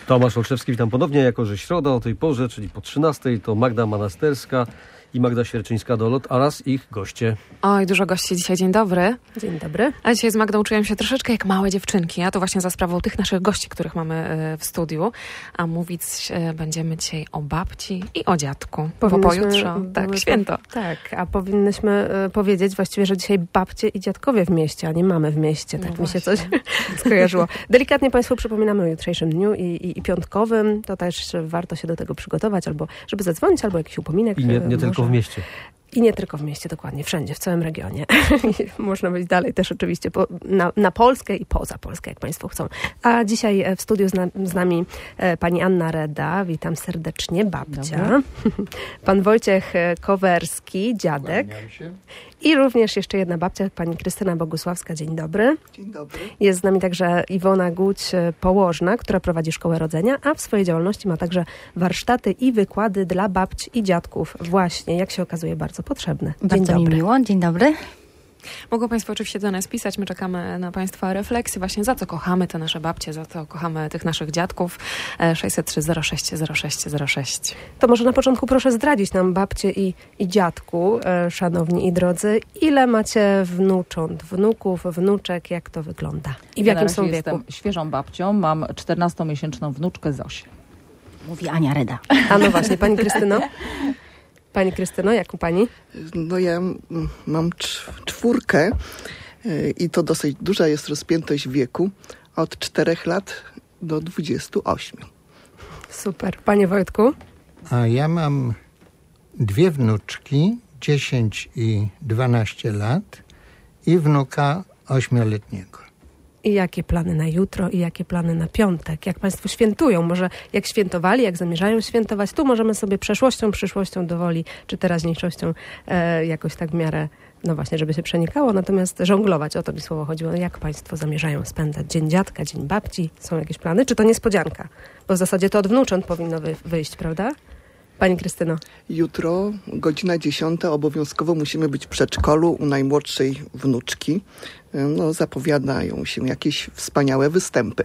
Tomasz Olszewski, witam ponownie. Jako że środa o tej porze, czyli po 13:00, to Magda Manasterska i Magda Sierczyńska-Dolot oraz ich goście. Oj, dużo gości dzisiaj. Dzień dobry. Dzień dobry. A dzisiaj z Magdą czuję się troszeczkę jak małe dziewczynki, a to właśnie za sprawą tych naszych gości, których mamy w studiu. A mówić będziemy dzisiaj o babci i o dziadku. Bo pojutrze, tak, święto. Tak, a powinnyśmy powiedzieć właściwie, że dzisiaj babcie i dziadkowie w mieście, a nie mamy w mieście. Tak mi się coś skojarzyło. Delikatnie Państwu przypominamy o jutrzejszym dniu i piątkowym. To też warto się do tego przygotować, albo żeby zadzwonić, albo jakiś upominek. I nie tylko w mieście. I nie tylko w mieście, dokładnie, wszędzie, w całym regionie. Można być dalej też oczywiście na Polskę i poza Polskę, jak Państwo chcą. A dzisiaj w studiu z nami pani Anna Reda, witam serdecznie, babcia. Pan Wojciech Kowerski, dziadek. I również jeszcze jedna babcia, pani Krystyna Bogusławska. Dzień dobry. Dzień dobry. Jest z nami także Iwona Guć, położna, która prowadzi Szkołę Rodzenia, a w swojej działalności ma także warsztaty i wykłady dla babci i dziadków. Właśnie, jak się okazuje, bardzo potrzebne. Dzień bardzo dobry. mi miło. Dzień dobry. Mogą Państwo oczywiście do nas pisać. My czekamy na Państwa refleksje właśnie, za co kochamy te nasze babcie, za co kochamy tych naszych dziadków. 603 06 06 06. To może na początku proszę zdradzić nam, babcie i dziadku, szanowni i drodzy, ile macie wnucząt, wnuków, wnuczek, jak to wygląda? I w jakim są wieku? Jestem świeżą babcią, mam 14-miesięczną wnuczkę Zosię. Mówi Ania Reda. A no właśnie, pani Krystyno? Pani Krystyno, jak u pani? No ja mam czwórkę i to dosyć duża jest rozpiętość wieku, od 4 lat do 28. Super. Panie Wojtku? A ja mam 2 wnuczki, 10 i 12 lat i wnuka 8-letniego. I jakie plany na jutro i jakie plany na piątek? Jak Państwo świętują? Może jak świętowali, jak zamierzają świętować? Tu możemy sobie przeszłością, przyszłością dowoli, czy teraźniejszością jakoś tak w miarę, no właśnie, żeby się przenikało. Natomiast żonglować, o to mi słowo chodziło. Jak Państwo zamierzają spędzać dzień dziadka, dzień babci? Są jakieś plany? Czy to niespodzianka? Bo w zasadzie to od wnucząt powinno wyjść, prawda? Pani Krystyno. Jutro, godzina 10, obowiązkowo musimy być w przedszkolu u najmłodszej wnuczki. No, zapowiadają się jakieś wspaniałe występy.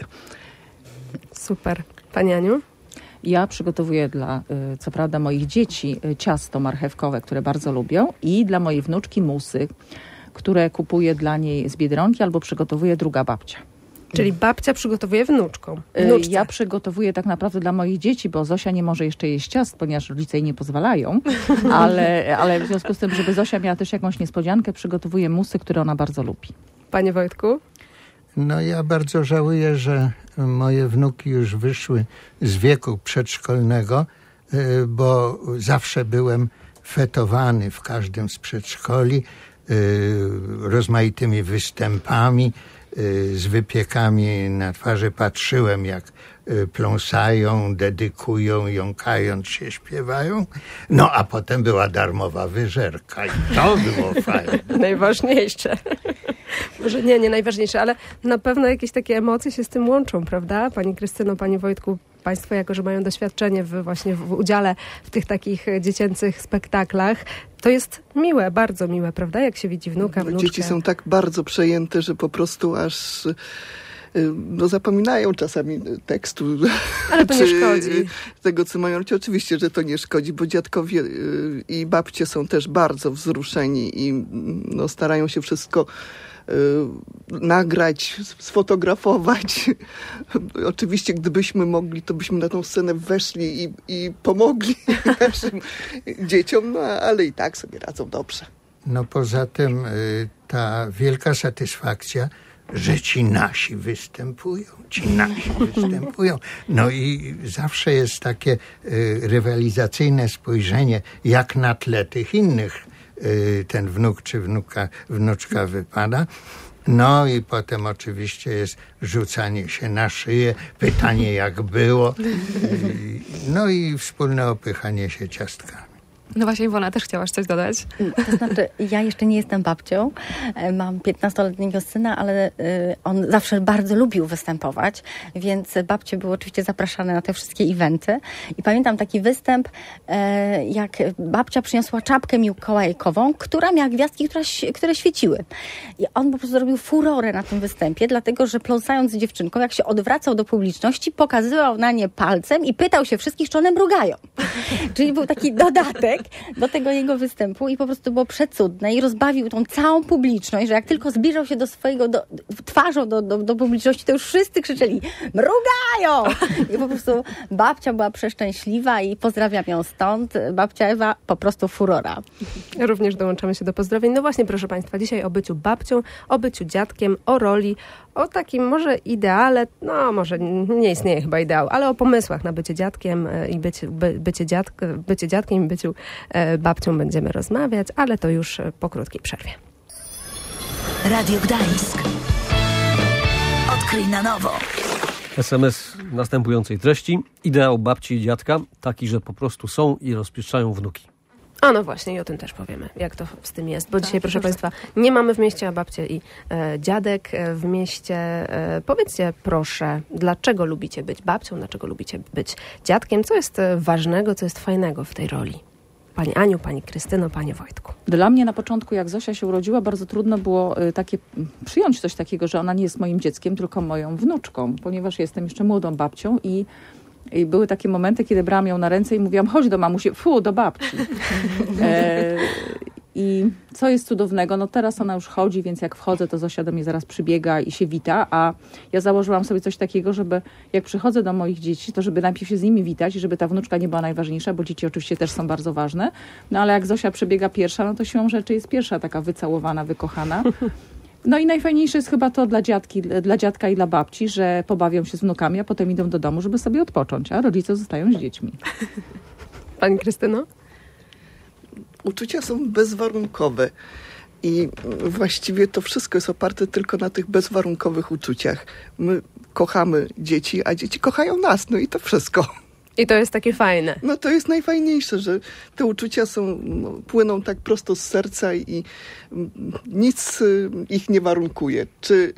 Super. Pani Aniu? Ja przygotowuję dla, co prawda, moich dzieci ciasto marchewkowe, które bardzo lubią, i dla mojej wnuczki musy, które kupuję dla niej z Biedronki albo przygotowuje druga babcia. Czyli babcia przygotowuje wnuczce. Ja przygotowuję tak naprawdę dla moich dzieci, bo Zosia nie może jeszcze jeść ciast, ponieważ rodzice jej nie pozwalają, ale w związku z tym, żeby Zosia miała też jakąś niespodziankę, przygotowuję musy, które ona bardzo lubi. Panie Wojtku? No ja bardzo żałuję, że moje wnuki już wyszły z wieku przedszkolnego, bo zawsze byłem fetowany w każdym z przedszkoli rozmaitymi występami, z wypiekami na twarzy. Patrzyłem, jak pląsają, dedykują, jąkając się śpiewają. No a potem była darmowa wyżerka i to było fajne. Najważniejsze. Może nie najważniejsze, ale na pewno jakieś takie emocje się z tym łączą, prawda? Pani Krystyno, Pani Wojtku, Państwo jako, że mają doświadczenie właśnie w udziale w tych takich dziecięcych spektaklach, to jest miłe, bardzo miłe, prawda? Jak się widzi wnuka, wnuczkę. Dzieci są tak bardzo przejęte, że po prostu aż zapominają czasami tekstu. Ale to nie szkodzi. Tego, co mają robić. Oczywiście, że to nie szkodzi, bo dziadkowie i babcie są też bardzo wzruszeni i starają się wszystko nagrać, sfotografować. Oczywiście, gdybyśmy mogli, to byśmy na tą scenę weszli i pomogli naszym dzieciom, ale i tak sobie radzą dobrze. No poza tym ta wielka satysfakcja, że ci nasi występują. No i zawsze jest takie rywalizacyjne spojrzenie, jak na tle tych innych ten wnuk czy wnuczka wypada. No i potem oczywiście jest rzucanie się na szyję, pytanie jak było, no i wspólne opychanie się ciastkami. No właśnie, Iwona, też chciałaś coś dodać? To znaczy, ja jeszcze nie jestem babcią. Mam 15-letniego syna, ale on zawsze bardzo lubił występować, więc babcie były oczywiście zapraszane na te wszystkie eventy. I pamiętam taki występ, jak babcia przyniosła czapkę mikołajkową, która miała gwiazdki, które świeciły. I on po prostu zrobił furorę na tym występie, dlatego że pląsając z dziewczynką, jak się odwracał do publiczności, pokazywał na nie palcem i pytał się wszystkich, czy one mrugają. Czyli był taki dodatek do tego jego występu i po prostu było przecudne i rozbawił tą całą publiczność, że jak tylko zbliżał się do swojego twarzą do publiczności, to już wszyscy krzyczeli mrugają! I po prostu babcia była przeszczęśliwa i pozdrawiam ją stąd. Babcia Ewa po prostu furora. Również dołączamy się do pozdrowień. No właśnie, proszę Państwa, dzisiaj o byciu babcią, o byciu dziadkiem, o roli, o takim może ideale, no może nie istnieje chyba ideał, ale o pomysłach na bycie dziadkiem i bycie dziadkiem i byciu babcią będziemy rozmawiać, ale to już po krótkiej przerwie. Radio Gdańsk. Odkryj na nowo. SMS następującej treści. Ideał babci i dziadka taki, że po prostu są i rozpieszczają wnuki. A no właśnie, i o tym też powiemy, jak to z tym jest. Bo dzisiaj, proszę Państwa, nie mamy w mieście, a babcie i dziadek w mieście. Powiedzcie proszę, dlaczego lubicie być babcią, dlaczego lubicie być dziadkiem? Co jest ważnego, co jest fajnego w tej roli? Pani Aniu, Pani Krystyno, Panie Wojtku. Dla mnie na początku, jak Zosia się urodziła, bardzo trudno było przyjąć coś takiego, że ona nie jest moim dzieckiem, tylko moją wnuczką, ponieważ jestem jeszcze młodą babcią i były takie momenty, kiedy brałam ją na ręce i mówiłam, chodź do mamusi, do babci. I co jest cudownego, no teraz ona już chodzi, więc jak wchodzę, to Zosia do mnie zaraz przybiega i się wita, a ja założyłam sobie coś takiego, żeby jak przychodzę do moich dzieci, to żeby najpierw się z nimi witać i żeby ta wnuczka nie była najważniejsza, bo dzieci oczywiście też są bardzo ważne, no ale jak Zosia przebiega pierwsza, no to siłą rzeczy jest pierwsza taka wycałowana, wykochana. No i najfajniejsze jest chyba to dla dziadka i dla babci, że pobawią się z wnukami, a potem idą do domu, żeby sobie odpocząć, a rodzice zostają z dziećmi. Pani Krystyno? Uczucia są bezwarunkowe i właściwie to wszystko jest oparte tylko na tych bezwarunkowych uczuciach. My kochamy dzieci, a dzieci kochają nas, no i to wszystko. I to jest takie fajne. No to jest najfajniejsze, że te uczucia płyną tak prosto z serca i nic ich nie warunkuje. Czy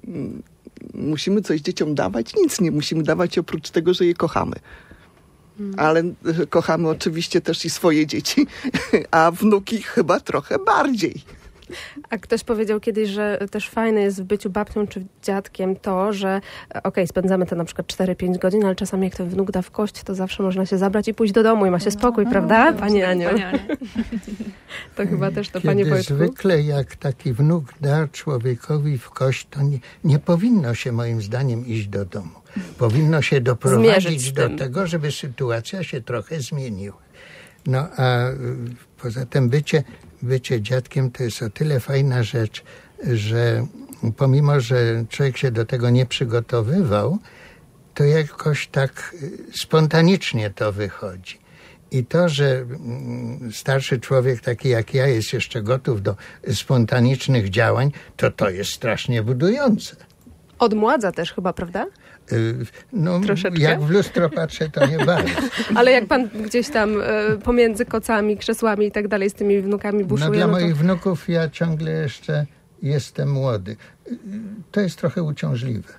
musimy coś dzieciom dawać? Nic nie musimy dawać oprócz tego, że je kochamy. Ale kochamy oczywiście też i swoje dzieci, a wnuki chyba trochę bardziej. A ktoś powiedział kiedyś, że też fajne jest w byciu babcią czy dziadkiem to, że spędzamy to na przykład 4-5 godzin, ale czasami jak ten wnuk da w kość, to zawsze można się zabrać i pójść do domu i ma się spokój, prawda, Pani Aniu? To chyba też to, Panie Wojtku. Zwykle jak taki wnuk da człowiekowi w kość, to nie powinno się moim zdaniem iść do domu. Powinno się doprowadzić do tego, żeby sytuacja się trochę zmieniła. No a poza tym bycie dziadkiem to jest o tyle fajna rzecz, że pomimo, że człowiek się do tego nie przygotowywał, to jakoś tak spontanicznie to wychodzi. I to, że starszy człowiek taki jak ja jest jeszcze gotów do spontanicznych działań, to jest strasznie budujące. Odmładza też chyba, prawda? No, troszeczkę? Jak w lustro patrzę, to nie bardzo. Ale jak pan gdzieś tam pomiędzy kocami, krzesłami i tak dalej z tymi wnukami buszuje... No dla moich wnuków ja ciągle jeszcze jestem młody. To jest trochę uciążliwe.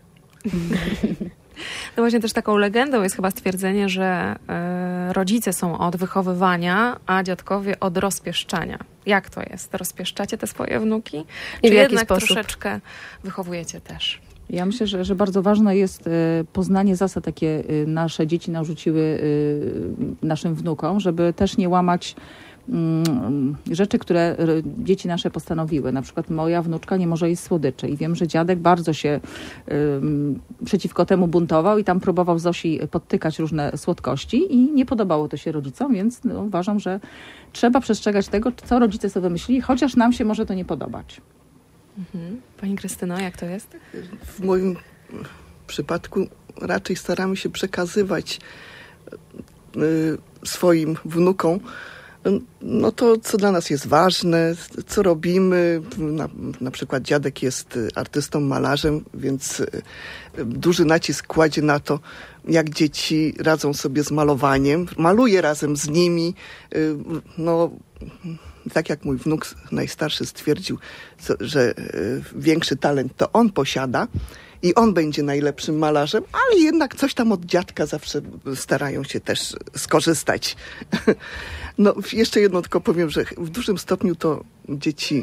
No właśnie też taką legendą jest chyba stwierdzenie, że rodzice są od wychowywania, a dziadkowie od rozpieszczania. Jak to jest? Rozpieszczacie te swoje wnuki? I czy w jaki jednak sposób? Troszeczkę wychowujecie też? Ja myślę, że bardzo ważne jest poznanie zasad, jakie nasze dzieci narzuciły naszym wnukom, żeby też nie łamać rzeczy, które dzieci nasze postanowiły. Na przykład moja wnuczka nie może jeść słodyczy i wiem, że dziadek bardzo się przeciwko temu buntował i tam próbował Zosi podtykać różne słodkości i nie podobało to się rodzicom, więc uważam, że trzeba przestrzegać tego, co rodzice sobie wymyślili, chociaż nam się może to nie podobać. Pani Krystyno, jak to jest? W moim przypadku raczej staramy się przekazywać swoim wnukom No to, co dla nas jest ważne, co robimy. Na przykład dziadek jest artystą, malarzem, więc duży nacisk kładzie na to, jak dzieci radzą sobie z malowaniem. Maluje razem z nimi. No, tak jak mój wnuk najstarszy stwierdził, że większy talent to on posiada i on będzie najlepszym malarzem, ale jednak coś tam od dziadka zawsze starają się też skorzystać. No, jeszcze jedno tylko powiem, że w dużym stopniu to dzieci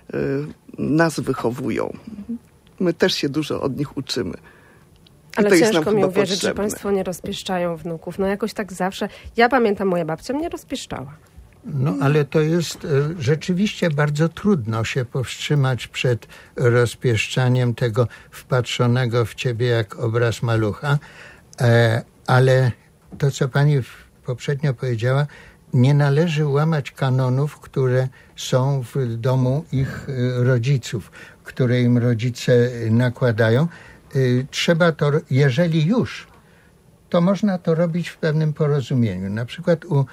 nas wychowują. My też się dużo od nich uczymy. Ale ciężko mi uwierzyć, że państwo nie rozpieszczają wnuków. No jakoś tak zawsze. Ja pamiętam, moja babcia mnie rozpieszczała. No ale to jest rzeczywiście bardzo trudno się powstrzymać przed rozpieszczaniem tego wpatrzonego w ciebie jak obraz malucha. Ale to, co pani poprzednio powiedziała, nie należy łamać kanonów, które są w domu ich rodziców, które im rodzice nakładają. Trzeba to, jeżeli już, to można to robić w pewnym porozumieniu. Na przykład u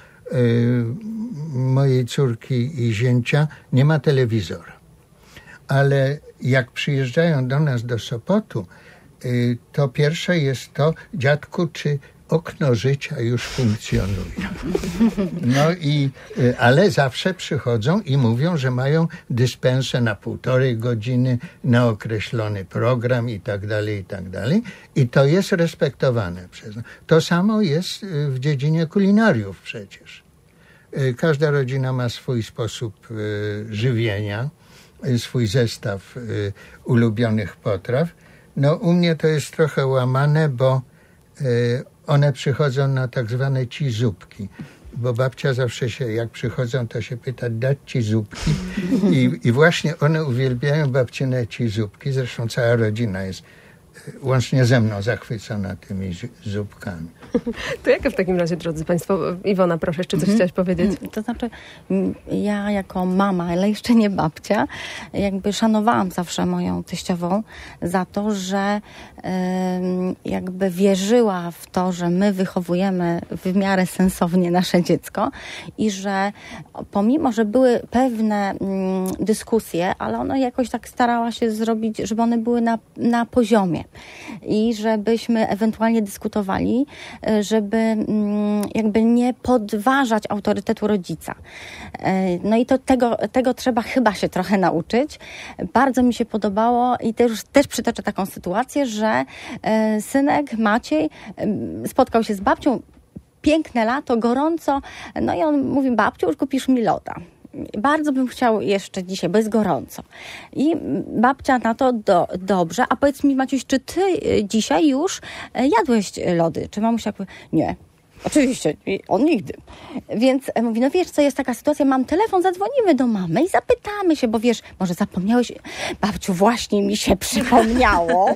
mojej córki i zięcia nie ma telewizora. Ale jak przyjeżdżają do nas do Sopotu, to pierwsze jest to, dziadku, czy okno życia już funkcjonuje. No i, ale zawsze przychodzą i mówią, że mają dyspensę na 1,5 godziny, na określony program i tak dalej, i tak dalej. I to jest respektowane przez nas. To samo jest w dziedzinie kulinariów przecież. Każda rodzina ma swój sposób żywienia, swój zestaw ulubionych potraw. No u mnie to jest trochę łamane, bo one przychodzą na tak zwane ci zupki. Bo babcia zawsze się, jak przychodzą, to się pyta, dać ci zupki. I właśnie one uwielbiają babcine ci zupki. Zresztą cała rodzina jest łącznie ze mną zachwycona tymi zupkami. To jak w takim razie, drodzy państwo, Iwona, proszę, jeszcze coś chciałaś powiedzieć? To znaczy, ja jako mama, ale jeszcze nie babcia, jakby szanowałam zawsze moją teściową za to, że jakby wierzyła w to, że my wychowujemy w miarę sensownie nasze dziecko i że pomimo, że były pewne dyskusje, ale ona jakoś tak starała się zrobić, żeby one były na poziomie i żebyśmy ewentualnie dyskutowali, żeby jakby nie podważać autorytetu rodzica. No i to tego trzeba chyba się trochę nauczyć. Bardzo mi się podobało i też przytoczę taką sytuację, że synek Maciej spotkał się z babcią, piękne lato, gorąco, no i on mówi, babciu, już kupisz mi loda. Bardzo bym chciał jeszcze dzisiaj, bo jest gorąco. I babcia na to, dobrze, a powiedz mi, Maciuś, czy ty dzisiaj już jadłeś lody? Czy mamusia powie, nie. Oczywiście, on nigdy. Więc mówi, no wiesz co, jest taka sytuacja, mam telefon, zadzwonimy do mamy i zapytamy się, bo wiesz, może zapomniałeś, babciu, właśnie mi się przypomniało,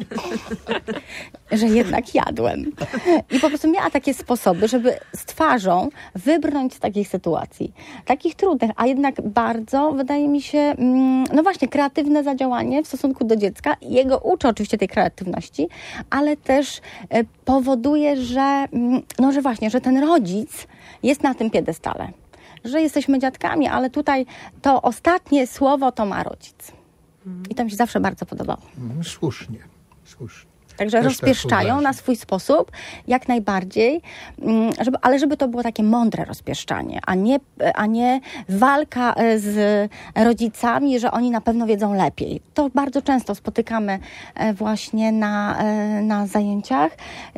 że jednak jadłem. I po prostu miała takie sposoby, żeby z twarzą wybrnąć z takich sytuacji, takich trudnych, a jednak bardzo, wydaje mi się, no właśnie, kreatywne zadziałanie w stosunku do dziecka. Jego uczę oczywiście tej kreatywności, ale też powoduje, że właśnie, że ten rodzic jest na tym piedestale. Że jesteśmy dziadkami, ale tutaj to ostatnie słowo to ma rodzic. I to mi się zawsze bardzo podobało. Słusznie. Także rozpieszczają na swój sposób, jak najbardziej, żeby to było takie mądre rozpieszczanie, a nie walka z rodzicami, że oni na pewno wiedzą lepiej. To bardzo często spotykamy właśnie na zajęciach,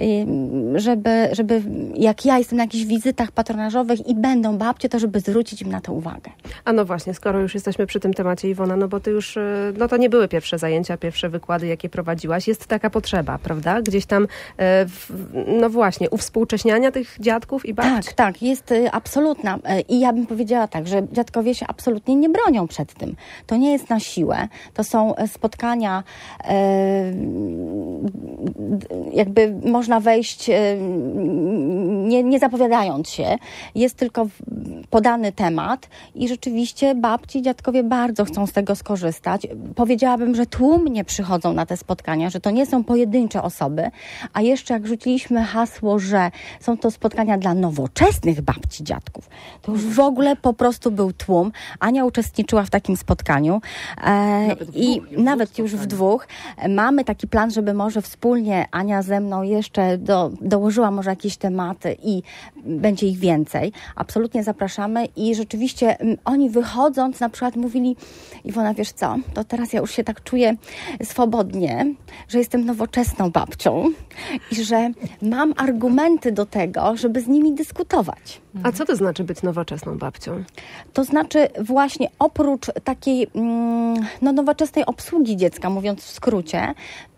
żeby jak ja jestem na jakichś wizytach patronażowych i będą babcie, to żeby zwrócić im na to uwagę. A no właśnie, skoro już jesteśmy przy tym temacie, Iwona, no bo ty już, no to nie były pierwsze zajęcia, pierwsze wykłady, jakie prowadziłaś. Jest taka potrzeba, prawda? Gdzieś tam, no właśnie, uwspółcześniania tych dziadków i babci. Tak, jest absolutna. I ja bym powiedziała tak, że dziadkowie się absolutnie nie bronią przed tym. To nie jest na siłę. To są spotkania, jakby można wejść nie zapowiadając się, jest tylko podany temat i rzeczywiście babci i dziadkowie bardzo chcą z tego skorzystać. Powiedziałabym, że tłumnie przychodzą na te spotkania, że to nie są pojedyncze osoby, a jeszcze jak rzuciliśmy hasło, że są to spotkania dla nowoczesnych babci, dziadków, to już w ogóle po prostu był tłum. Ania uczestniczyła w takim spotkaniu nawet już w dwóch. Mamy taki plan, żeby może wspólnie Ania ze mną jeszcze dołożyła może jakieś tematy i będzie ich więcej. Absolutnie zapraszamy i rzeczywiście oni wychodząc na przykład mówili: Iwona, wiesz co, to teraz ja już się tak czuję swobodnie, że jestem nowoczesną babcią i że mam argumenty do tego, żeby z nimi dyskutować. A co to znaczy być nowoczesną babcią? To znaczy właśnie oprócz takiej nowoczesnej obsługi dziecka, mówiąc w skrócie,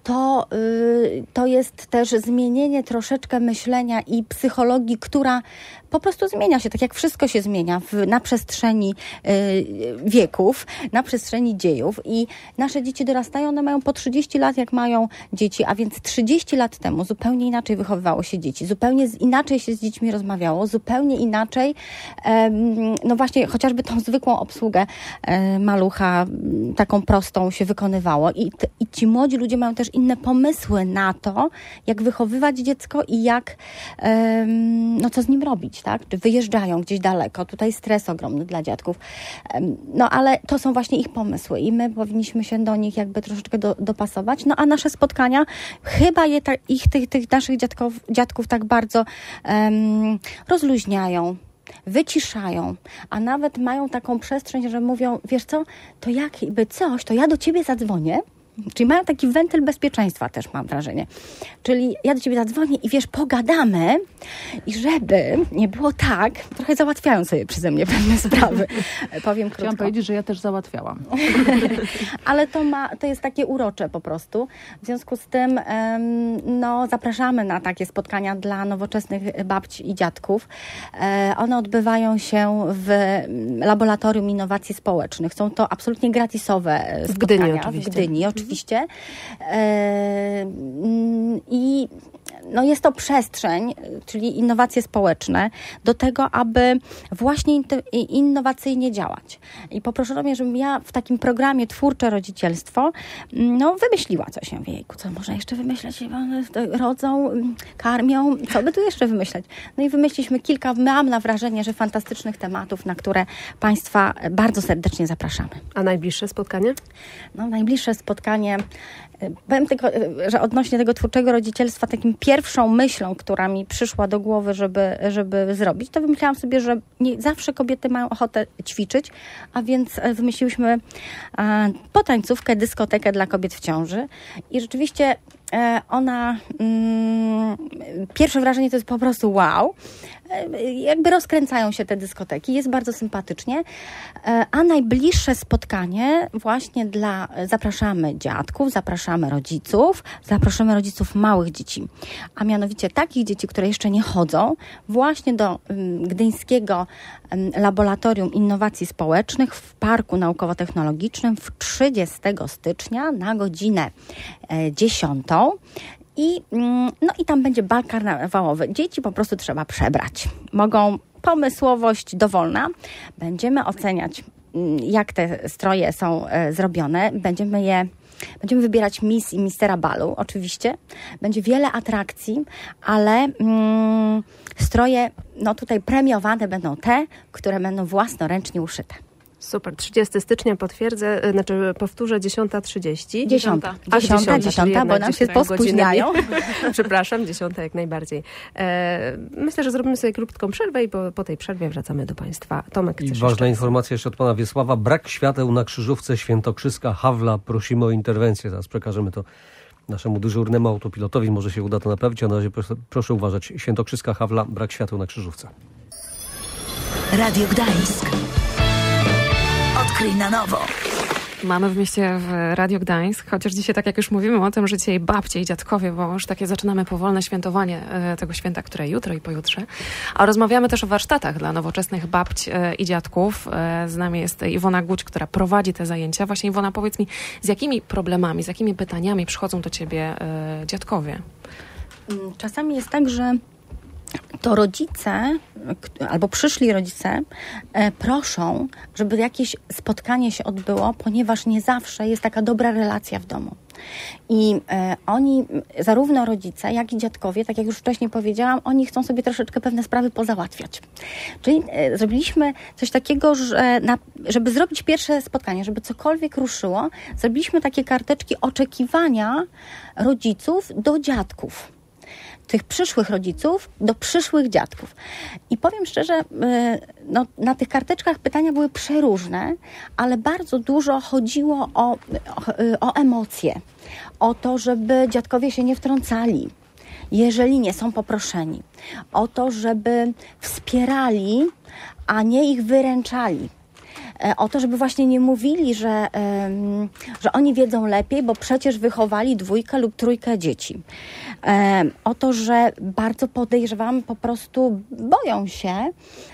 to jest też zmienienie troszeczkę myślenia i psychologii, która po prostu zmienia się, tak jak wszystko się zmienia na przestrzeni wieków, na przestrzeni dziejów i nasze dzieci dorastają, one mają po 30 lat, jak mają dzieci, a więc 30 lat temu zupełnie inaczej wychowywało się dzieci, zupełnie inaczej się z dziećmi rozmawiało, zupełnie inaczej, no właśnie chociażby tą zwykłą obsługę malucha, taką prostą się wykonywało i ci młodzi ludzie mają też inne pomysły na to, jak wychowywać dziecko i jak, co z nim robić, tak? Czy wyjeżdżają gdzieś daleko, tutaj stres ogromny dla dziadków, no ale to są właśnie ich pomysły i my powinniśmy się do nich jakby troszeczkę dopasować, no a nasze spotkania chyba tych naszych dziadków tak bardzo rozluźniają, wyciszają, a nawet mają taką przestrzeń, że mówią: wiesz co, to jakby coś, to ja do ciebie zadzwonię. Czyli mają taki wentyl bezpieczeństwa też, mam wrażenie. Czyli ja do ciebie zadzwonię i wiesz, pogadamy i żeby nie było tak, trochę załatwiają sobie przeze mnie pewne sprawy. Powiem krótko. Chciałam powiedzieć, że ja też załatwiałam. Ale to jest takie urocze po prostu. W związku z tym zapraszamy na takie spotkania dla nowoczesnych babci i dziadków. One odbywają się w Laboratorium Innowacji Społecznych. Są to absolutnie gratisowe spotkania. W Gdyni oczywiście. I jest to przestrzeń, czyli innowacje społeczne, do tego, aby właśnie innowacyjnie działać. I poproszono mnie, żebym ja w takim programie Twórcze Rodzicielstwo wymyśliła coś. Ja mówię: jejku, co można jeszcze wymyśleć? Rodzą, karmią, co by tu jeszcze wymyśleć? No i wymyśliliśmy kilka, mam na wrażenie, że fantastycznych tematów, na które Państwa bardzo serdecznie zapraszamy. A najbliższe spotkanie? Najbliższe spotkanie, powiem tylko, że odnośnie tego twórczego rodzicielstwa, takim pierwszą myślą, która mi przyszła do głowy, żeby zrobić, to wymyślałam sobie, że nie zawsze kobiety mają ochotę ćwiczyć, a więc wymyśliłyśmy potańcówkę, dyskotekę dla kobiet w ciąży i rzeczywiście ona, pierwsze wrażenie to jest po prostu wow. Jakby rozkręcają się te dyskoteki, jest bardzo sympatycznie, a najbliższe spotkanie właśnie zapraszamy dziadków, zapraszamy rodziców małych dzieci, a mianowicie takich dzieci, które jeszcze nie chodzą, właśnie do Gdyńskiego Laboratorium Innowacji Społecznych w Parku Naukowo-Technologicznym w 30 stycznia na godzinę 10. I tam będzie bal karnawałowy. Dzieci po prostu trzeba przebrać. Mogą, pomysłowość dowolna. Będziemy oceniać, jak te stroje są zrobione. Będziemy wybierać miss i mistera balu, oczywiście. Będzie wiele atrakcji, ale stroje tutaj premiowane będą te, które będą własnoręcznie uszyte. Super, 30 stycznia powtórzę, 10:30. 10, bo nam się pospóźniają. Przepraszam, 10 jak najbardziej. Myślę, że zrobimy sobie krótką przerwę i po tej przerwie wracamy do Państwa. Tomek, i ważna informacja jeszcze od Pana Wiesława. Brak świateł na krzyżówce Świętokrzyska Hawla. Prosimy o interwencję. Zaraz przekażemy to naszemu dyżurnemu autopilotowi. Może się uda to naprawić, a na razie proszę uważać. Świętokrzyska Hawla, brak świateł na krzyżówce. Radio Gdańsk. Odkryj na nowo. Mamy w mieście w Radio Gdańsk, chociaż dzisiaj, tak jak już mówimy o tym, że dzisiaj babcie i dziadkowie, bo już takie zaczynamy powolne świętowanie tego święta, które jutro i pojutrze. A rozmawiamy też o warsztatach dla nowoczesnych babć i dziadków. Z nami jest Iwona Guć, która prowadzi te zajęcia. Właśnie, Iwona, powiedz mi, z jakimi problemami, z jakimi pytaniami przychodzą do ciebie dziadkowie? Czasami jest tak, że to rodzice albo przyszli rodzice proszą, żeby jakieś spotkanie się odbyło, ponieważ nie zawsze jest taka dobra relacja w domu. I oni, zarówno rodzice, jak i dziadkowie, tak jak już wcześniej powiedziałam, oni chcą sobie troszeczkę pewne sprawy pozałatwiać. Czyli zrobiliśmy coś takiego, że żeby zrobić pierwsze spotkanie, żeby cokolwiek ruszyło, zrobiliśmy takie karteczki oczekiwania rodziców do dziadków. Tych przyszłych rodziców do przyszłych dziadków. I powiem szczerze, na tych karteczkach pytania były przeróżne, ale bardzo dużo chodziło o emocje. O to, żeby dziadkowie się nie wtrącali, jeżeli nie są poproszeni. O to, żeby wspierali, a nie ich wyręczali. O to, żeby właśnie nie mówili, że oni wiedzą lepiej, bo przecież wychowali 2 lub 3 dzieci. O to, że bardzo podejrzewam, po prostu boją się,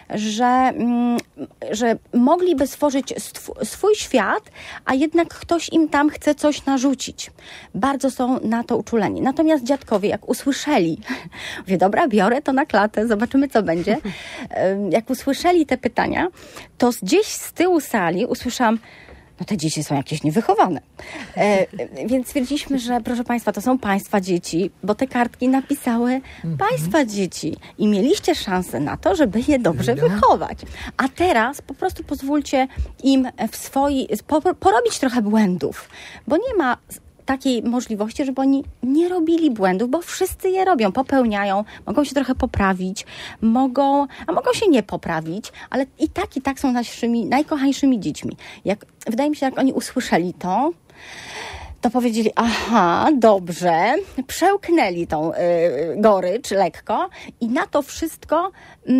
że mogliby stworzyć swój świat, a jednak ktoś im tam chce coś narzucić. Bardzo są na to uczuleni. Natomiast dziadkowie, jak usłyszeli, mówię, dobra, biorę to na klatę, zobaczymy, co będzie. Jak usłyszeli te pytania, to gdzieś z tyłu sali usłyszałam, no te dzieci są jakieś niewychowane. Więc stwierdziliśmy, że proszę Państwa, to są Państwa dzieci, bo te kartki napisały Państwa dzieci i mieliście szansę na to, żeby je dobrze wychować. A teraz po prostu pozwólcie im porobić trochę błędów, bo nie ma takiej możliwości, żeby oni nie robili błędów, bo wszyscy je robią, popełniają, mogą się trochę poprawić, mogą się nie poprawić, ale i tak są naszymi najkochańszymi dziećmi. Wydaje mi się, jak oni usłyszeli to powiedzieli, aha, dobrze, przełknęli tą gorycz lekko i na to wszystko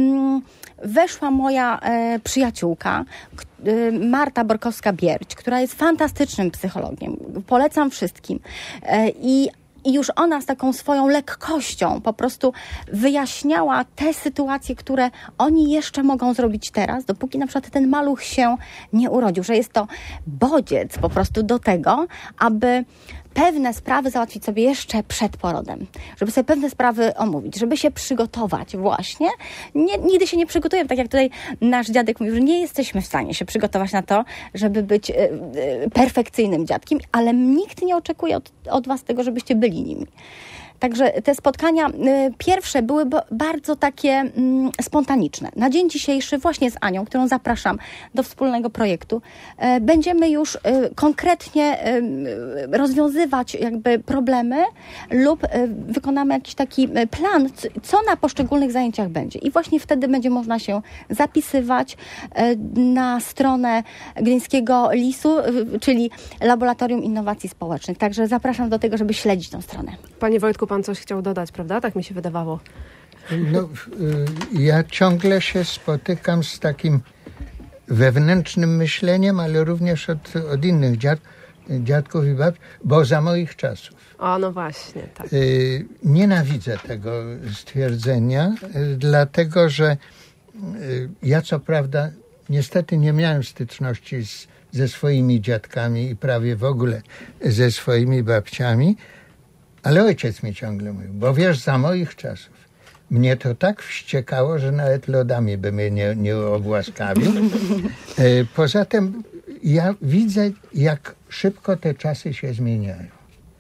weszła moja przyjaciółka, Marta Borkowska-Bierć, która jest fantastycznym psychologiem. Polecam wszystkim. I już ona z taką swoją lekkością po prostu wyjaśniała te sytuacje, które oni jeszcze mogą zrobić teraz, dopóki na przykład ten maluch się nie urodził, że jest to bodziec po prostu do tego, aby pewne sprawy załatwić sobie jeszcze przed porodem, żeby sobie pewne sprawy omówić, żeby się przygotować właśnie. Nigdy się nie przygotujemy, tak jak tutaj nasz dziadek mówił, że nie jesteśmy w stanie się przygotować na to, żeby być perfekcyjnym dziadkiem, ale nikt nie oczekuje od was tego, żebyście byli nimi. Także te spotkania pierwsze były bardzo takie spontaniczne. Na dzień dzisiejszy właśnie z Anią, którą zapraszam do wspólnego projektu, będziemy już konkretnie rozwiązywać jakby problemy lub wykonamy jakiś taki plan, co na poszczególnych zajęciach będzie. I właśnie wtedy będzie można się zapisywać na stronę Gdyńskiego LIS-u, czyli Laboratorium Innowacji Społecznych. Także zapraszam do tego, żeby śledzić tę stronę. Panie Wojtku, pan coś chciał dodać, prawda? Tak mi się wydawało. No, ja ciągle się spotykam z takim wewnętrznym myśleniem, ale również od innych dziadków i babci, bo za moich czasów. O, no właśnie, tak. Nienawidzę tego stwierdzenia, dlatego że ja co prawda niestety nie miałem styczności ze swoimi dziadkami i prawie w ogóle ze swoimi babciami, ale ojciec mi ciągle mówił, bo wiesz, za moich czasów mnie to tak wściekało, że nawet lodami by mnie nie ogłaskawił. Poza tym ja widzę, jak szybko te czasy się zmieniają.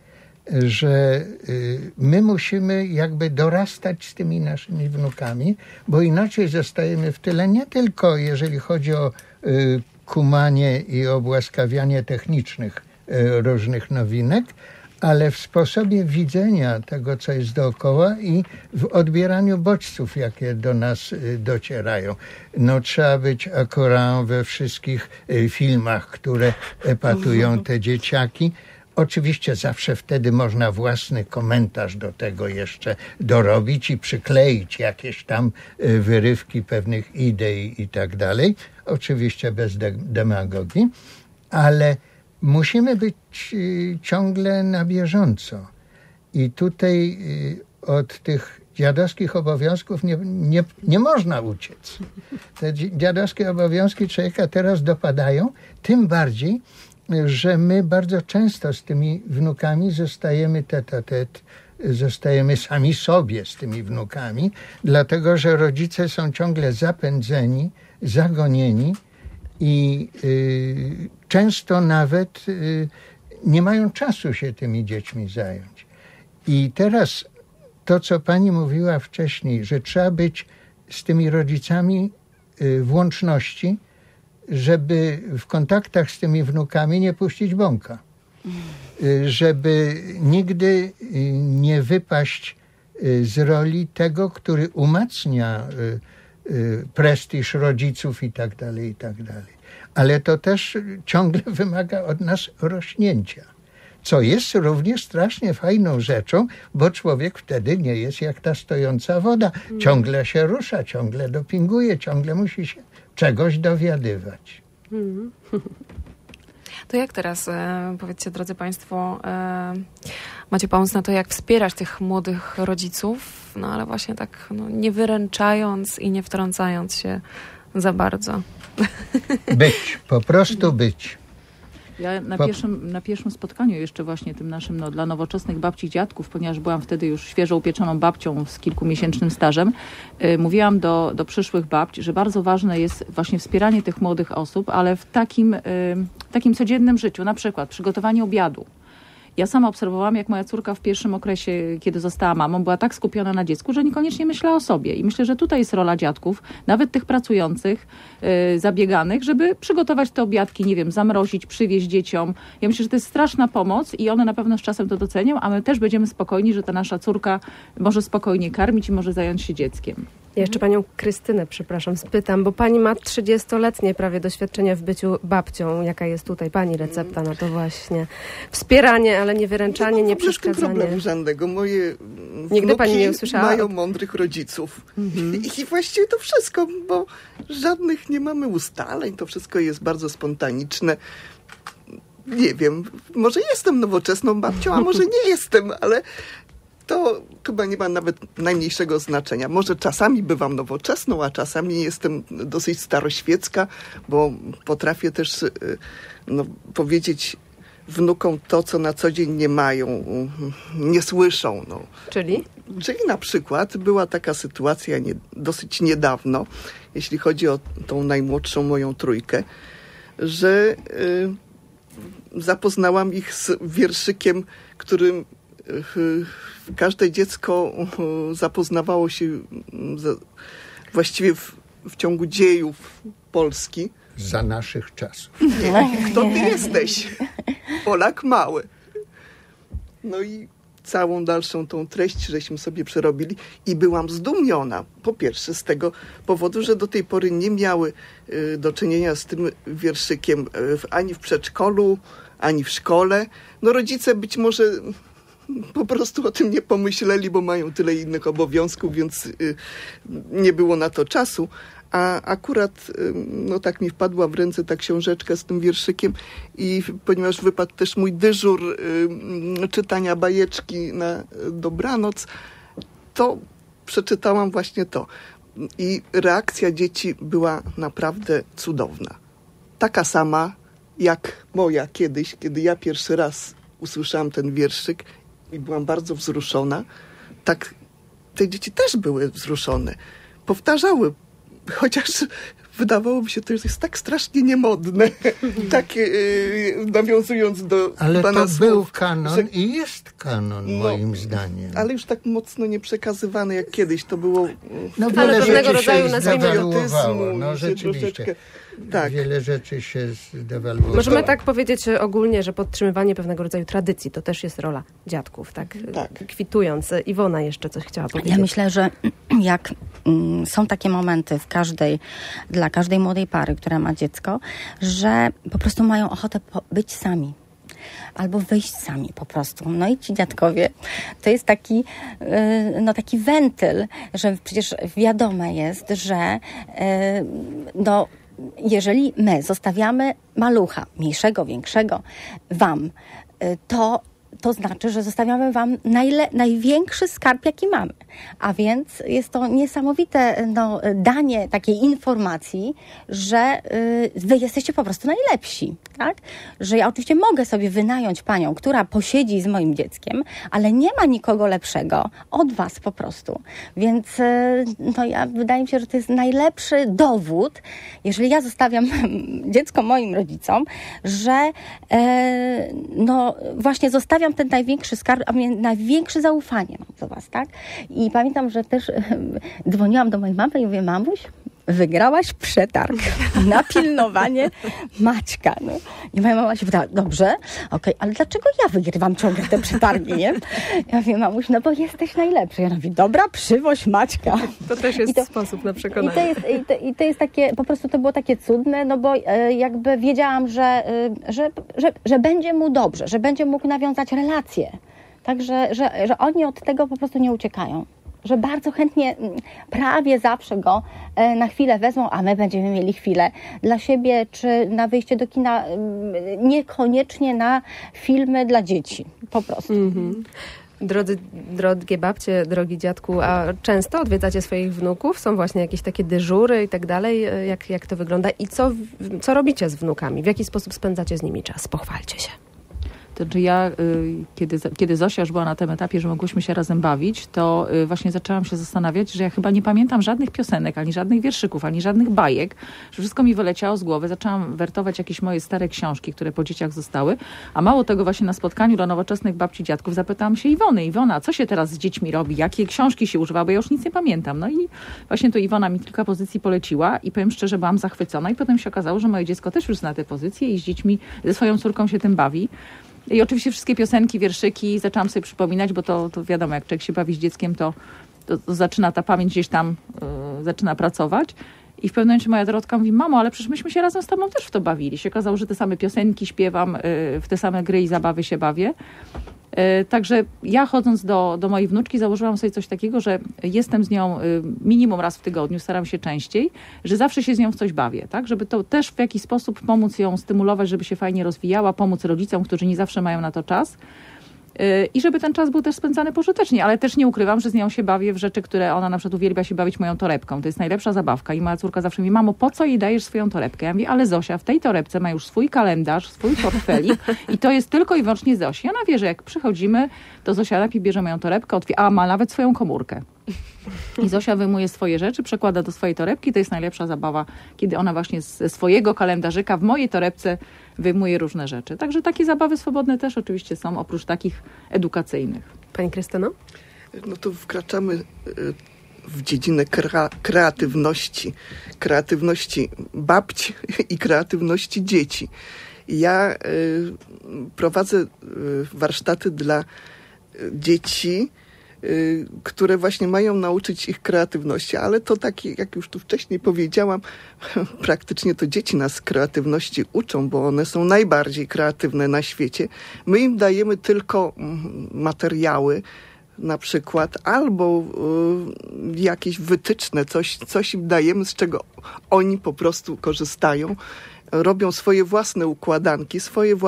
Że my musimy jakby dorastać z tymi naszymi wnukami, bo inaczej zostajemy w tyle, nie tylko jeżeli chodzi o kumanie i ogłaskawianie technicznych różnych nowinek, ale w sposobie widzenia tego, co jest dookoła i w odbieraniu bodźców, jakie do nas docierają. No, trzeba być akurat we wszystkich filmach, które epatują te dzieciaki. Oczywiście zawsze wtedy można własny komentarz do tego jeszcze dorobić i przykleić jakieś tam wyrywki pewnych idei i tak dalej. Oczywiście bez demagogii, ale musimy być ciągle na bieżąco. I tutaj od tych dziadowskich obowiązków nie można uciec. Te dziadowskie obowiązki człowieka teraz dopadają, tym bardziej, że my bardzo często z tymi wnukami zostajemy tête à tête zostajemy sami sobie z tymi wnukami, dlatego że rodzice są ciągle zapędzeni, zagonieni i często nawet nie mają czasu się tymi dziećmi zająć. I teraz to, co pani mówiła wcześniej, że trzeba być z tymi rodzicami w łączności, żeby w kontaktach z tymi wnukami nie puścić bąka. Żeby nigdy nie wypaść z roli tego, który umacnia prestiż rodziców i tak dalej, i tak dalej. Ale to też ciągle wymaga od nas rośnięcia. Co jest również strasznie fajną rzeczą, bo człowiek wtedy nie jest jak ta stojąca woda. Ciągle się rusza, ciągle dopinguje, ciągle musi się czegoś dowiadywać. To jak teraz, powiedzcie drodzy Państwo, macie pomysł na to, jak wspierać tych młodych rodziców, no ale właśnie tak nie wyręczając i nie wtrącając się za bardzo. Być, po prostu być. Ja na pierwszym spotkaniu jeszcze właśnie tym naszym dla nowoczesnych babci i dziadków, ponieważ byłam wtedy już świeżo upieczoną babcią z kilkumiesięcznym stażem, mówiłam do przyszłych babci, że bardzo ważne jest właśnie wspieranie tych młodych osób, ale w takim codziennym życiu, na przykład przygotowanie obiadu. Ja sama obserwowałam, jak moja córka w pierwszym okresie, kiedy została mamą, była tak skupiona na dziecku, że niekoniecznie myślała o sobie. I myślę, że tutaj jest rola dziadków, nawet tych pracujących, zabieganych, żeby przygotować te obiadki, nie wiem, zamrozić, przywieźć dzieciom. Ja myślę, że to jest straszna pomoc i one na pewno z czasem to docenią, a my też będziemy spokojni, że ta nasza córka może spokojnie karmić i może zająć się dzieckiem. Ja jeszcze panią Krystynę, przepraszam, spytam, bo pani ma 30-letnie prawie doświadczenie w byciu babcią. Jaka jest tutaj pani recepta na to właśnie? Wspieranie, ale nie wyręczanie, nie przeszkadzanie. Nie ma problemu żadnego. Moje Nigdy pani nie usłyszała? Mają mądrych rodziców. I właściwie to wszystko, bo żadnych nie mamy ustaleń. To wszystko jest bardzo spontaniczne. Nie wiem, może jestem nowoczesną babcią, a może nie jestem, ale to chyba nie ma nawet najmniejszego znaczenia. Może czasami bywam nowoczesną, a czasami jestem dosyć staroświecka, bo potrafię też powiedzieć wnukom to, co na co dzień nie mają, nie słyszą. Czyli? Czyli na przykład była taka sytuacja dosyć niedawno, jeśli chodzi o tą najmłodszą moją trójkę, że zapoznałam ich z wierszykiem, którym każde dziecko zapoznawało się właściwie w ciągu dziejów Polski. Za naszych czasów. Kto ty jesteś? Polak mały. No i całą dalszą tą treść żeśmy sobie przerobili i byłam zdumiona. Po pierwsze z tego powodu, że do tej pory nie miały do czynienia z tym wierszykiem ani w przedszkolu, ani w szkole. No rodzice być może po prostu o tym nie pomyśleli, bo mają tyle innych obowiązków, więc nie było na to czasu. A akurat tak mi wpadła w ręce ta książeczka z tym wierszykiem i ponieważ wypadł też mój dyżur czytania bajeczki na dobranoc, to przeczytałam właśnie to. I reakcja dzieci była naprawdę cudowna. Taka sama jak moja kiedyś, kiedy ja pierwszy raz usłyszałam ten wierszyk i byłam bardzo wzruszona. Tak te dzieci też były wzruszone. Powtarzały, chociaż wydawało mi się, to jest tak strasznie niemodne. Tak nawiązując do ale pana to słów, był kanon i jest kanon, moim zdaniem. Ale już tak mocno nie przekazywany jak kiedyś. To było... ale pewnego rodzaju, nazwijmy, no rzeczywiście. Tak. Wiele rzeczy się zdewaluowało. Możemy tak powiedzieć ogólnie, że podtrzymywanie pewnego rodzaju tradycji to też jest rola dziadków, tak? Kwitując. Iwona jeszcze coś chciała powiedzieć. Ja myślę, że jak są takie momenty dla każdej młodej pary, która ma dziecko, że po prostu mają ochotę być sami. Albo wyjść sami po prostu. No i ci dziadkowie, to jest taki wentyl, że przecież wiadome jest, że jeżeli my zostawiamy malucha, mniejszego, większego, wam, to to znaczy, że zostawiamy wam największy skarb, jaki mamy. A więc jest to niesamowite danie takiej informacji, że wy jesteście po prostu najlepsi. Tak? Że ja oczywiście mogę sobie wynająć panią, która posiedzi z moim dzieckiem, ale nie ma nikogo lepszego od was po prostu. Więc wydaje mi się, że to jest najlepszy dowód, jeżeli ja zostawiam dziecko moim rodzicom, że właśnie zostawiam ten największy skarb, a mnie największe zaufanie mam do was, tak? I pamiętam, że też dzwoniłam do mojej mamy i mówię, mamuś, wygrałaś przetarg na pilnowanie Maćka. No. I moja mama się pytała, dobrze, okej, ale dlaczego ja wygrywam ciągle te przetargi, nie? Ja mówię, mamuś, bo jesteś najlepszy. Ja mówię, dobra, przywoź Maćka. To też jest sposób na przekonanie. I to jest takie, po prostu to było takie cudne, bo jakby wiedziałam, że będzie mu dobrze, że będzie mógł nawiązać relacje. Także, że oni od tego po prostu nie uciekają. Że bardzo chętnie, prawie zawsze go na chwilę wezmą, a my będziemy mieli chwilę dla siebie, czy na wyjście do kina, niekoniecznie na filmy dla dzieci, po prostu. Mm-hmm. Drogie babcie, drogi dziadku, a często odwiedzacie swoich wnuków? Są właśnie jakieś takie dyżury i tak dalej? Jak to wygląda? I co robicie z wnukami? W jaki sposób spędzacie z nimi czas? Pochwalcie się. To znaczy ja, kiedy Zosia już była na tym etapie, że mogłyśmy się razem bawić, to właśnie zaczęłam się zastanawiać, że ja chyba nie pamiętam żadnych piosenek, ani żadnych wierszyków, ani żadnych bajek, że wszystko mi wyleciało z głowy. Zaczęłam wertować jakieś moje stare książki, które po dzieciach zostały, a mało tego właśnie na spotkaniu dla nowoczesnych babci dziadków zapytałam się Iwona, co się teraz z dziećmi robi? Jakie książki się używa? Bo ja już nic nie pamiętam. No i właśnie to Iwona mi kilka pozycji poleciła i powiem szczerze, byłam zachwycona i potem się okazało, że moje dziecko też już zna te pozycje i z dziećmi, ze swoją córką się tym bawi. I oczywiście wszystkie piosenki, wierszyki zaczęłam sobie przypominać, bo to wiadomo, jak człowiek się bawi z dzieckiem, to zaczyna ta pamięć gdzieś tam zaczyna pracować. I w pewnym momencie moja Dorotka mówi, mamo, ale przecież myśmy się razem z tobą też w to bawili. Się okazało, że te same piosenki śpiewam, w te same gry i zabawy się bawię. Także ja chodząc do mojej wnuczki założyłam sobie coś takiego, że jestem z nią minimum raz w tygodniu, staram się częściej, że zawsze się z nią w coś bawię, tak? Żeby to też w jakiś sposób pomóc ją stymulować, żeby się fajnie rozwijała, pomóc rodzicom, którzy nie zawsze mają na to czas. I żeby ten czas był też spędzany pożytecznie, ale też nie ukrywam, że z nią się bawię w rzeczy, które ona na przykład uwielbia się bawić moją torebką. To jest najlepsza zabawka i moja córka zawsze mówi, mamo, po co jej dajesz swoją torebkę? Ja mówię, ale Zosia w tej torebce ma już swój kalendarz, swój portfelik i to jest tylko i wyłącznie Zosi. Ona wie, że jak przychodzimy, to Zosia najpierw bierze moją torebkę, a ma nawet swoją komórkę. I Zosia wyjmuje swoje rzeczy, przekłada do swojej torebki. To jest najlepsza zabawa, kiedy ona właśnie ze swojego kalendarzyka w mojej torebce wyjmuje różne rzeczy. Także takie zabawy swobodne też oczywiście są, oprócz takich edukacyjnych. Pani Krystyno? No to wkraczamy w dziedzinę kreatywności babci i kreatywności dzieci. Ja prowadzę warsztaty dla dzieci, które właśnie mają nauczyć ich kreatywności, ale to takie, jak już tu wcześniej powiedziałam, praktycznie to dzieci nas kreatywności uczą, bo one są najbardziej kreatywne na świecie. My im dajemy tylko materiały, na przykład, albo jakieś wytyczne, coś im dajemy, z czego oni po prostu korzystają, robią swoje własne układanki,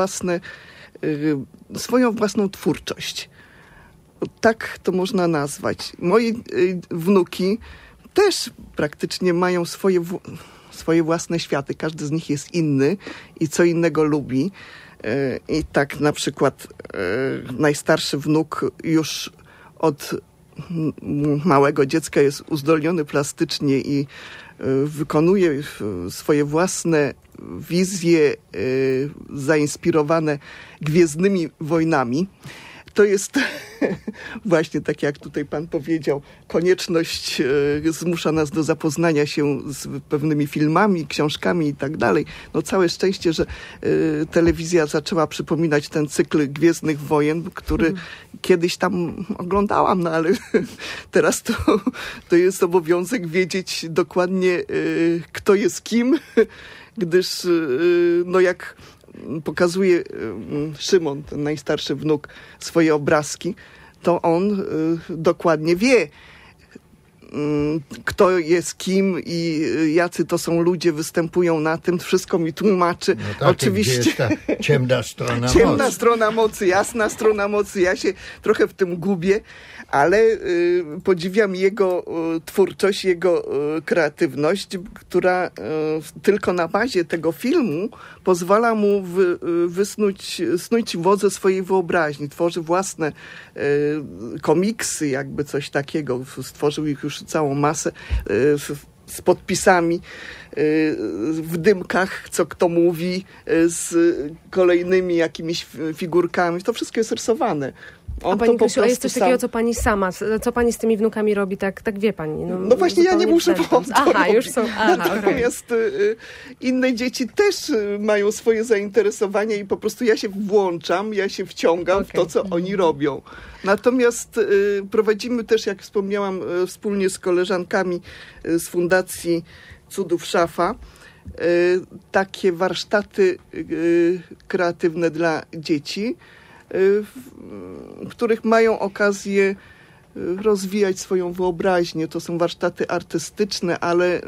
swoją własną twórczość. Tak to można nazwać. Moje wnuki też praktycznie mają swoje własne światy. Każdy z nich jest inny i co innego lubi. I tak na przykład najstarszy wnuk już od małego dziecka jest uzdolniony plastycznie i wykonuje swoje własne wizje zainspirowane Gwiezdnymi Wojnami. To jest właśnie tak, jak tutaj pan powiedział, konieczność zmusza nas do zapoznania się z pewnymi filmami, książkami i tak dalej. No całe szczęście, że telewizja zaczęła przypominać ten cykl Gwiezdnych Wojen, który kiedyś tam oglądałam, no ale teraz to jest obowiązek wiedzieć dokładnie, kto jest kim, gdyż no jak pokazuje Szymon, ten najstarszy wnuk, swoje obrazki, to on dokładnie wie, kto jest kim i jacy to są ludzie, występują na tym. Wszystko mi tłumaczy. No tak, oczywiście. Gdzie jest ta ciemna strona mocy. Ciemna strona mocy, jasna strona mocy. Ja się trochę w tym gubię, ale podziwiam jego twórczość, jego kreatywność, która tylko na bazie tego filmu pozwala mu snuć wodze swojej wyobraźni. Tworzy własne komiksy, jakby coś takiego. Stworzył ich już całą masę z podpisami w dymkach, co kto mówi, z kolejnymi jakimiś figurkami. To wszystko jest rysowane. A pani Krysiu, a jest coś takiego, co pani z tymi wnukami robi, tak wie pani? No właśnie ja nie muszę robić. Już są. Natomiast inne dzieci też mają swoje zainteresowania i po prostu ja się włączam, ja się wciągam w to, co oni robią. Natomiast prowadzimy też, jak wspomniałam, wspólnie z koleżankami z Fundacji Cudów Szafa, takie warsztaty kreatywne dla dzieci, w których mają okazję rozwijać swoją wyobraźnię. To są warsztaty artystyczne, ale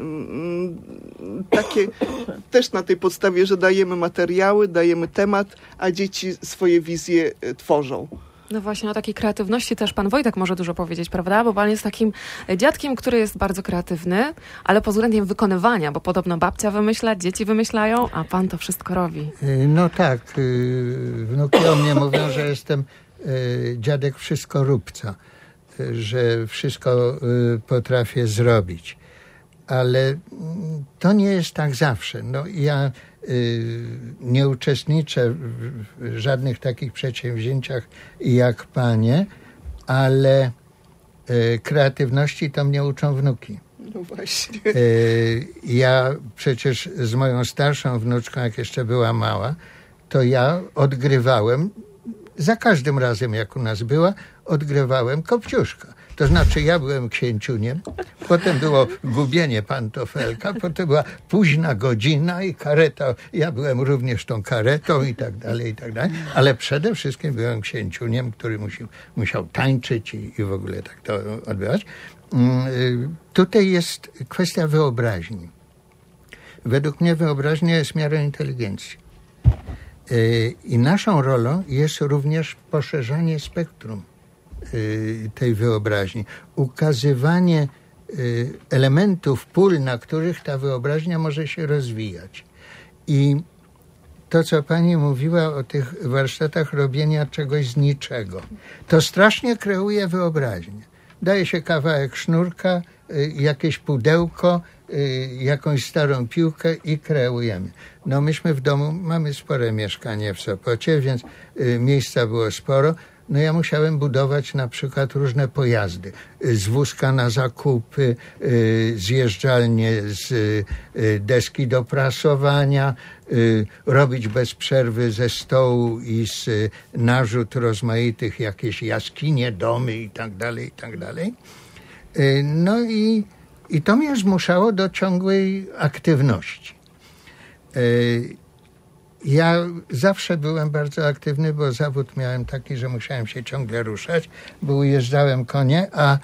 takie też na tej podstawie, że dajemy materiały, dajemy temat, a dzieci swoje wizje tworzą. No właśnie, o takiej kreatywności też pan Wojtek może dużo powiedzieć, prawda? Bo pan jest takim dziadkiem, który jest bardzo kreatywny, ale pod względem wykonywania, bo podobno babcia wymyśla, dzieci wymyślają, a pan to wszystko robi. No tak. Wnuki o mnie mówią, że jestem dziadek wszystkoróbca, że wszystko potrafię zrobić. Ale to nie jest tak zawsze. No, ja nie uczestniczę w żadnych takich przedsięwzięciach jak panie, ale kreatywności to mnie uczą wnuki. No właśnie. Ja przecież z moją starszą wnuczką, jak jeszcze była mała, to ja odgrywałem, za każdym razem jak u nas była, odgrywałem Kopciuszka. To znaczy ja byłem księciuniem, potem było gubienie pantofelka, potem była późna godzina i kareta. Ja byłem również tą karetą i tak dalej, i tak dalej. Ale przede wszystkim byłem księciuniem, który musiał tańczyć i w ogóle tak to odbywać. Tutaj jest kwestia wyobraźni. Według mnie wyobraźnia jest miarą inteligencji. I naszą rolą jest również poszerzanie spektrum tej wyobraźni, ukazywanie elementów, pól, na których ta wyobraźnia może się rozwijać. I to, co pani mówiła o tych warsztatach robienia czegoś z niczego, to strasznie kreuje wyobraźnię. Daje się kawałek sznurka, jakieś pudełko, jakąś starą piłkę i kreujemy. No myśmy w domu, mamy spore mieszkanie w Sopocie, więc miejsca było sporo. No ja musiałem budować na przykład różne pojazdy. Z wózka na zakupy, zjeżdżalnie z deski do prasowania, robić bez przerwy ze stołu i z narzut rozmaitych jakieś jaskinie, domy i tak dalej, i tak dalej. No i to mnie zmuszało do ciągłej aktywności. Ja zawsze byłem bardzo aktywny, bo zawód miałem taki, że musiałem się ciągle ruszać, bo ujeżdżałem konie, a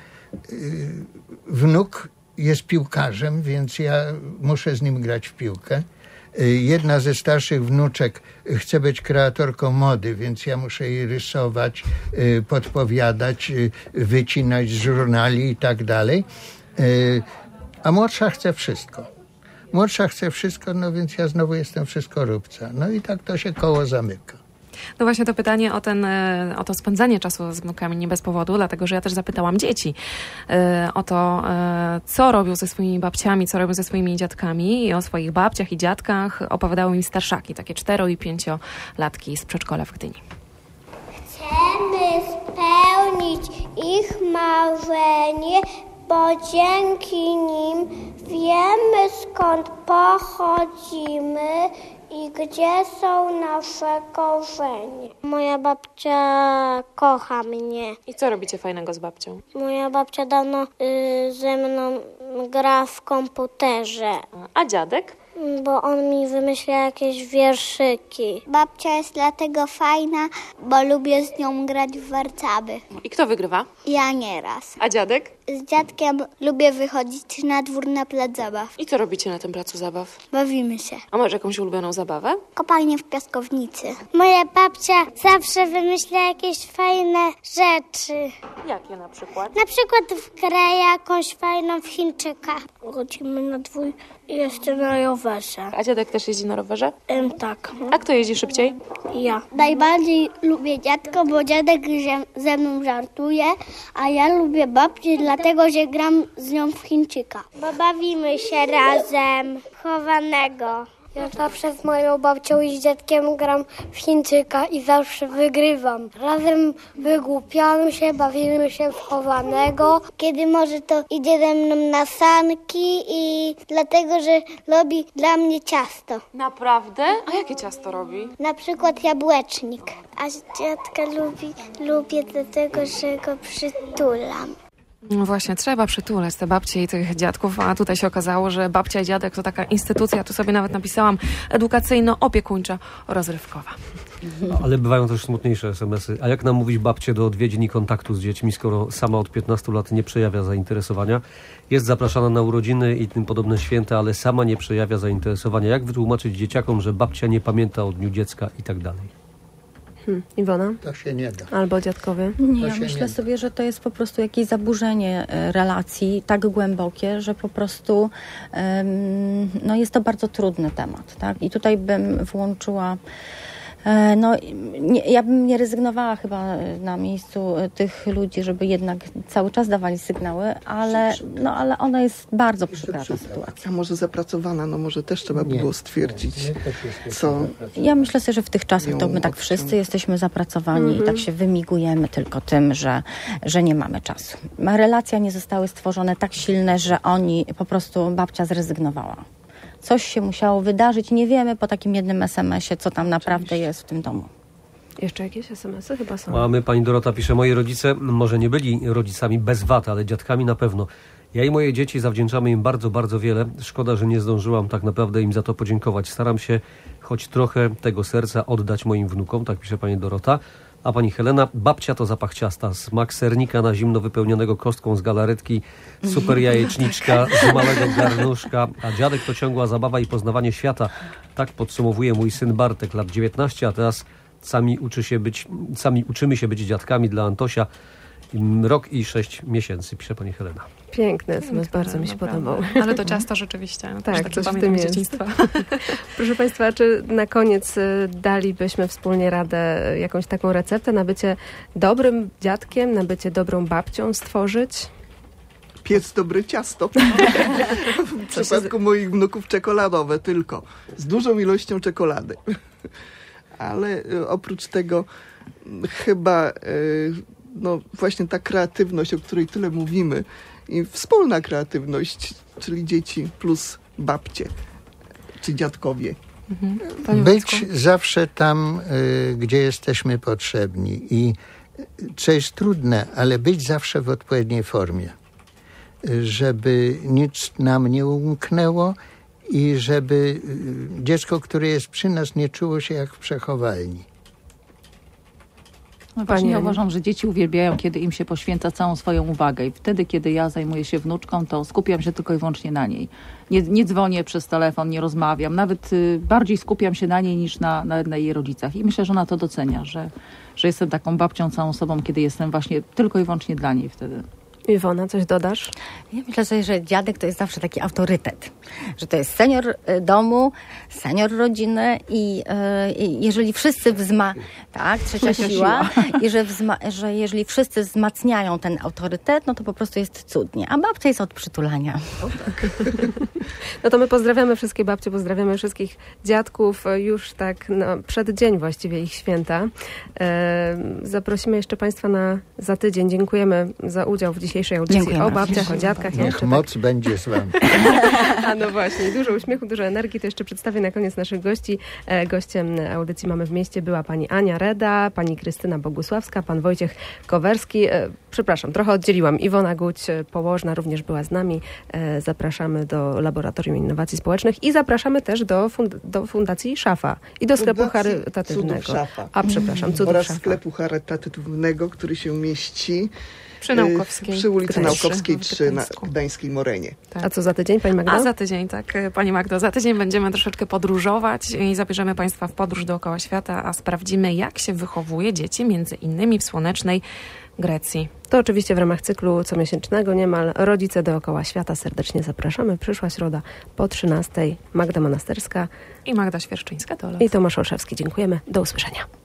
wnuk jest piłkarzem, więc ja muszę z nim grać w piłkę. Jedna ze starszych wnuczek chce być kreatorką mody, więc ja muszę jej rysować, podpowiadać, wycinać z żurnali i tak dalej. A młodsza chce wszystko. Młodsza chce wszystko, no więc ja znowu jestem wszystkoróbca. No i tak to się koło zamyka. No właśnie to pytanie o to spędzanie czasu z wnukami nie bez powodu, dlatego że ja też zapytałam dzieci o to, co robią ze swoimi babciami, co robią ze swoimi dziadkami i o swoich babciach i dziadkach opowiadały mi starszaki, takie 4- i 5-latki z przedszkola w Gdyni. Chcemy spełnić ich marzenie, bo dzięki nim wiemy, skąd pochodzimy I gdzie są nasze korzenie? Moja babcia kocha mnie. I co robicie fajnego z babcią? Moja babcia dawno ze mną gra w komputerze. A dziadek? Bo on mi wymyśla jakieś wierszyki. Babcia jest dlatego fajna, bo lubię z nią grać w warcaby. I kto wygrywa? Ja nieraz. A dziadek? Z dziadkiem lubię wychodzić na dwór na plac zabaw. I co robicie na tym placu zabaw? Bawimy się. A masz jakąś ulubioną zabawę? Kopalnie w piaskownicy. Moja babcia zawsze wymyśla jakieś fajne rzeczy. Jakie na przykład? Na przykład w grę jakąś fajną w Chińczyka. Chodzimy na dwój i jeszcze na rowerze. A dziadek też jeździ na rowerze? Tak. A kto jeździ szybciej? Ja. Najbardziej lubię dziadka, bo dziadek ze mną żartuje, a ja lubię babcię, dlatego że gram z nią w Chińczyka. Bo bawimy się razem, chowanego. Ja zawsze z moją babcią i z dziadkiem gram w Chińczyka i zawsze wygrywam. Razem wygłupiamy się, bawimy się w chowanego. Kiedy może, to idzie ze mną na sanki i dlatego, że robi dla mnie ciasto. Naprawdę? A jakie ciasto robi? Na przykład jabłecznik. A dziadka lubię dlatego, że go przytulam. No właśnie, trzeba przytulać te babcie i tych dziadków, a tutaj się okazało, że babcia i dziadek to taka instytucja, tu sobie nawet napisałam, edukacyjno-opiekuńcza, rozrywkowa. Ale bywają też smutniejsze SMS-y. A jak namówić babcię do odwiedzin i kontaktu z dziećmi, skoro sama od 15 lat nie przejawia zainteresowania? Jest zapraszana na urodziny i tym podobne święta, ale sama nie przejawia zainteresowania. Jak wytłumaczyć dzieciakom, że babcia nie pamięta o dniu dziecka i tak dalej? Iwona? To się nie da. Albo dziadkowie? Nie, ja myślę sobie, że to jest po prostu jakieś zaburzenie relacji tak głębokie, że po prostu no jest to bardzo trudny temat. Tak? I tutaj bym włączyła ja bym nie rezygnowała chyba na miejscu tych ludzi, żeby jednak cały czas dawali sygnały, ale ona jest bardzo przykra ta sytuacja. A może zapracowana, może też trzeba by było stwierdzić, co... Ja myślę sobie, że w tych czasach to my tak wszyscy jesteśmy zapracowani i tak się wymigujemy tylko tym, że nie mamy czasu. Relacje nie zostały stworzone tak silne, że babcia zrezygnowała. Coś się musiało wydarzyć. Nie wiemy po takim jednym SMS-ie, co tam naprawdę jest w tym domu. Jeszcze jakieś SMS-y chyba są? Mamy, pani Dorota pisze, moi rodzice może nie byli rodzicami bez wad, ale dziadkami na pewno. Ja i moje dzieci zawdzięczamy im bardzo, bardzo wiele. Szkoda, że nie zdążyłam tak naprawdę im za to podziękować. Staram się choć trochę tego serca oddać moim wnukom, tak pisze pani Dorota. A pani Helena, babcia to zapach ciasta, smak sernika na zimno wypełnionego kostką z galaretki, super jajeczniczka z małego garnuszka, a dziadek to ciągła zabawa i poznawanie świata. Tak podsumowuje mój syn Bartek, lat 19, a teraz sami uczymy się być dziadkami dla Antosia. Rok i 6 miesięcy, pisze pani Helena. Piękny SMS, bardzo mi się podobał. Ale to ciasto rzeczywiście. Tak, coś w tym jest. Dzieciństwa. Proszę państwa, czy na koniec dalibyśmy wspólnie radę jakąś taką receptę na bycie dobrym dziadkiem, na bycie dobrą babcią stworzyć? Piec dobre ciasto. W przypadku moich wnuków czekoladowe tylko. Z dużą ilością czekolady. Ale oprócz tego chyba właśnie ta kreatywność, o której tyle mówimy, i wspólna kreatywność, czyli dzieci plus babcie czy dziadkowie. Być zawsze tam, gdzie jesteśmy potrzebni i co jest trudne, ale być zawsze w odpowiedniej formie, żeby nic nam nie umknęło i żeby dziecko, które jest przy nas, nie czuło się jak w przechowalni. Właśnie ja uważam, że dzieci uwielbiają, kiedy im się poświęca całą swoją uwagę i wtedy, kiedy ja zajmuję się wnuczką, to skupiam się tylko i wyłącznie na niej. Nie dzwonię przez telefon, nie rozmawiam, nawet bardziej skupiam się na niej niż na jej rodzicach i myślę, że ona to docenia, że jestem taką babcią całą sobą, kiedy jestem właśnie tylko i wyłącznie dla niej wtedy. Iwona, coś dodasz? Ja myślę sobie, że dziadek to jest zawsze taki autorytet, że to jest senior domu, senior rodziny i jeżeli wszyscy trzecia siła i że jeżeli wszyscy wzmacniają ten autorytet, no to po prostu jest cudnie, a babcia jest od przytulania. No to my pozdrawiamy wszystkie babcie, pozdrawiamy wszystkich dziadków już tak przed dzień właściwie ich święta. Zaprosimy jeszcze państwa za tydzień. Dziękujemy za udział w dzisiejszej audycji o babciach, o dziadkach. Niech moc będzie z wami. A no właśnie, dużo uśmiechu, dużo energii. To jeszcze przedstawię na koniec naszych gości. Gościem audycji Mamy w Mieście była pani Ania Reda, pani Krystyna Bogusławska, pan Wojciech Kowerski. Przepraszam, trochę oddzieliłam. Iwona Guć, położna, również była z nami. Zapraszamy do Laboratorium Innowacji Społecznych i zapraszamy też do Fundacji Szafa i do sklepu charytatywnego. Cudów oraz Szafa. sklepu charytatywnego, który się mieści Przy ulicy Naukowskiej w 3 na Gdańsku. Gdańskiej Morenie. Tak. A co za tydzień, pani Magdo? A za tydzień, tak, pani Magdo, za tydzień będziemy troszeczkę podróżować i zabierzemy Państwa w podróż dookoła świata, a sprawdzimy, jak się wychowuje dzieci, między innymi w słonecznej Grecji. To oczywiście w ramach cyklu comiesięcznego niemal Rodzice dookoła świata. Serdecznie zapraszamy. Przyszła środa po 13:00. Magda Monasterska I Magda Świerszczyńska-Tola. i Tomasz Olszewski. Dziękujemy. Do usłyszenia.